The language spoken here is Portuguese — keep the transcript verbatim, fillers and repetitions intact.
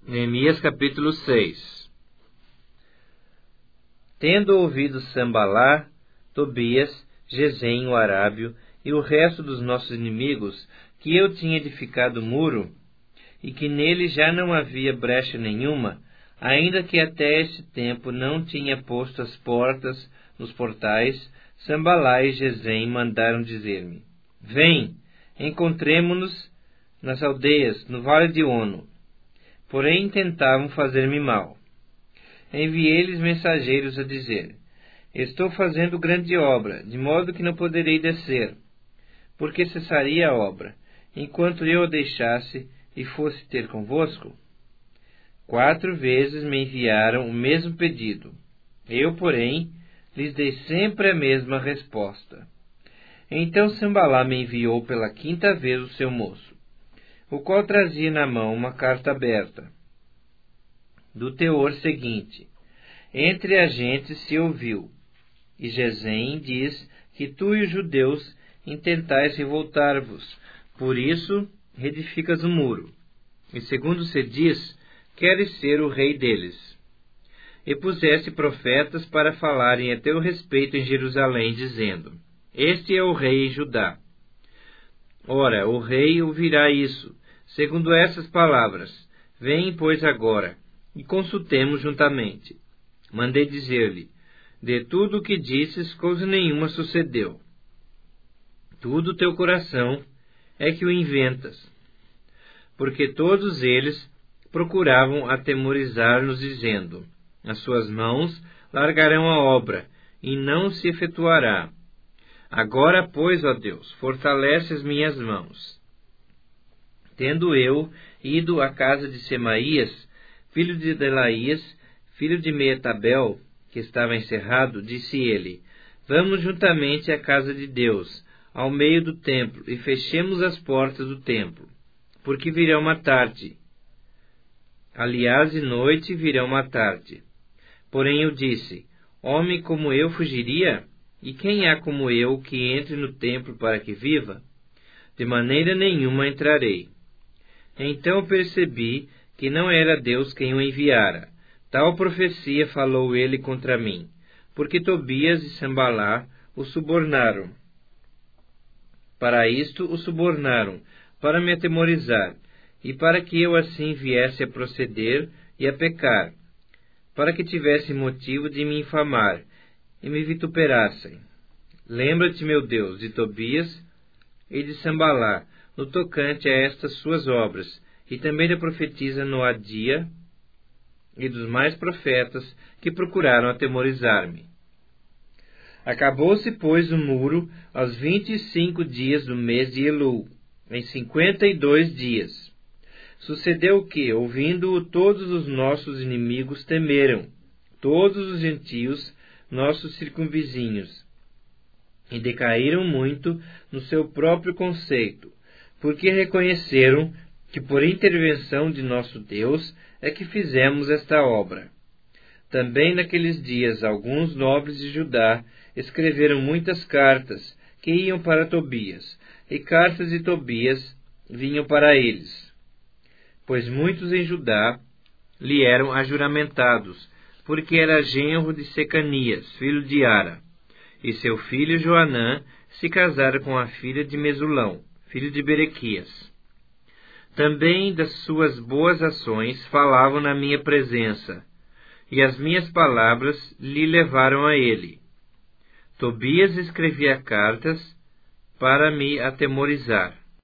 Neemias capítulo seis. Tendo ouvido Sambalá, Tobias, Gesem o arábio e o resto dos nossos inimigos que eu tinha edificado o muro, e que nele já não havia brecha nenhuma, ainda que até esse tempo não tinha posto as portas nos portais, Sambalá e Gesem mandaram dizer-me: Vem, encontremo-nos nas aldeias, no vale de Ono. Porém tentavam fazer-me mal. Enviei-lhes mensageiros a dizer: Estou fazendo grande obra, de modo que não poderei descer, porque cessaria a obra, enquanto eu a deixasse e fosse ter convosco? Quatro vezes me enviaram o mesmo pedido. Eu, porém, lhes dei sempre a mesma resposta. Então Sambalá me enviou pela quinta vez o seu moço, o qual trazia na mão uma carta aberta, do teor seguinte: Entre as gentes se ouviu, e Gesem diz que tu e os judeus intentais revoltar-vos, por isso reedificas o muro, e segundo se diz, queres ser o rei deles. E puseste profetas para falarem a teu respeito em Jerusalém, dizendo: Este é o rei em Judá. Ora, o rei ouvirá isso, segundo essas palavras: Vem, pois, agora, e consultemos juntamente. Mandei dizer-lhe: De tudo o que disses, coisa nenhuma sucedeu. Tudo teu coração é que o inventas. Porque todos eles procuravam atemorizar-nos, dizendo: As suas mãos largarão a obra, e não se efetuará. Agora, pois, ó Deus, fortalece as minhas mãos. Tendo eu ido à casa de Semaías, filho de Delaías, filho de Meetabel, que estava encerrado, disse ele: Vamos juntamente à casa de Deus, ao meio do templo, e fechemos as portas do templo, porque virão matar-te. Aliás, de noite virão matar-te. Porém eu disse: Homem como eu fugiria? E quem há como eu que entre no templo para que viva? De maneira nenhuma entrarei. Então percebi que não era Deus quem o enviara. Tal profecia falou ele contra mim, porque Tobias e Sambalá o subornaram. Para isto o subornaram, para me atemorizar, e para que eu assim viesse a proceder e a pecar, para que tivesse motivo de me infamar, e me vituperassem. Lembra-te, meu Deus, de Tobias e de Sambalá, no tocante a estas suas obras, e também da profetisa Noadia e dos mais profetas que procuraram atemorizar-me. Acabou-se, pois, o muro aos vinte e cinco dias do mês de Elul, em cinquenta e dois dias. Sucedeu que, ouvindo-o, todos os nossos inimigos temeram, todos os gentios, nossos circunvizinhos, e decaíram muito no seu próprio conceito, porque reconheceram que por intervenção de nosso Deus é que fizemos esta obra. Também naqueles dias alguns nobres de Judá escreveram muitas cartas que iam para Tobias, e cartas de Tobias vinham para eles, pois muitos em Judá lhe eram ajuramentados, porque era genro de Secanias, filho de Ara, e seu filho Joanã se casara com a filha de Mesulão, filho de Berequias. Também das suas boas ações falavam na minha presença, e as minhas palavras lhe levaram a ele. Tobias escrevia cartas para me atemorizar.